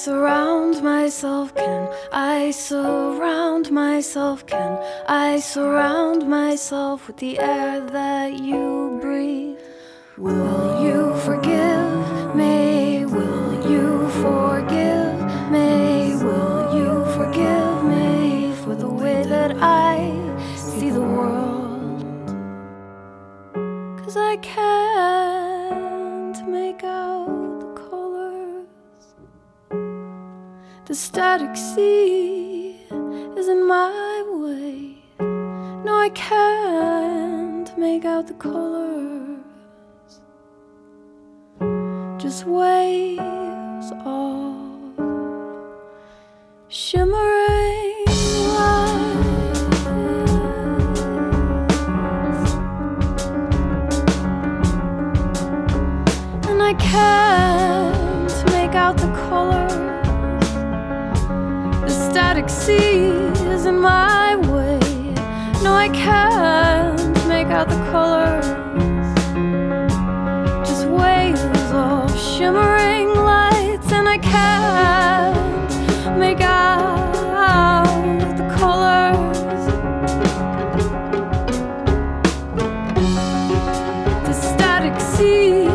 surround myself? Can I surround myself? Can I surround myself with the air that you breathe? Will you forgive me? Will you forgive me? Will you forgive me for the way that I see the world? 'Cause I can't make out the colors. The static sea isn't my way. No, I can't make out the colors. Just waves of shimmering lights. And I can't make out the colors. The static sea isn't my way. No, I can't make out the colors. Just waves of shimmering lights. And I can't make out the colors. The static sea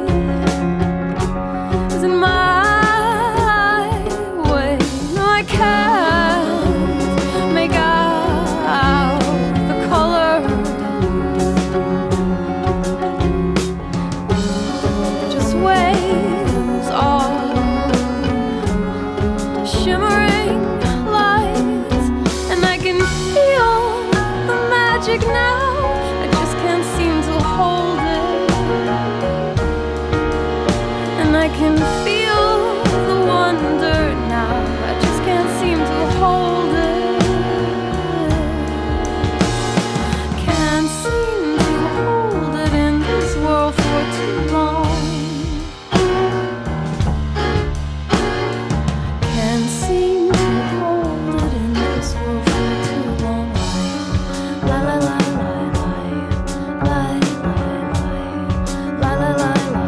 isn't my way. No, I can't make out the colors. Just waves of shimmering lights. And I can feel the magic now. I just can't seem to hold it. And I can feel the wonder now. I just can't seem to hold it. Can't seem to hold it in this world for too long. Can't seem to hold it in this world for too long. La la la la la la la la la la la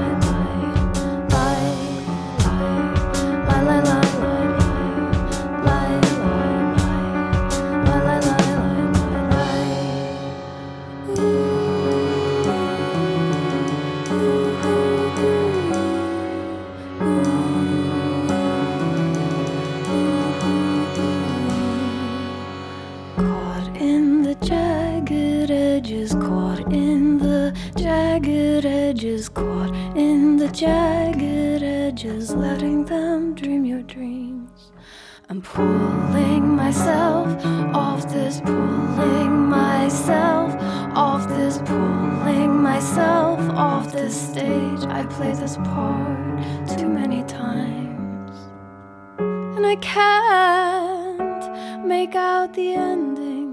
Caught in the jagged edges, caught in the jagged edges, caught in the jagged edges, letting them dream your dreams. I'm pulling myself off this, pulling myself off this, pulling myself off this stage. I played this part too many times. And I can't make out the ending.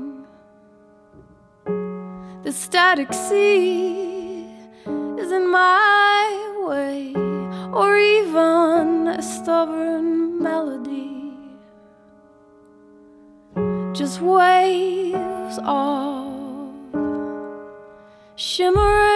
The static sea isn't my way, or even a stubborn melody. Just waves of shimmering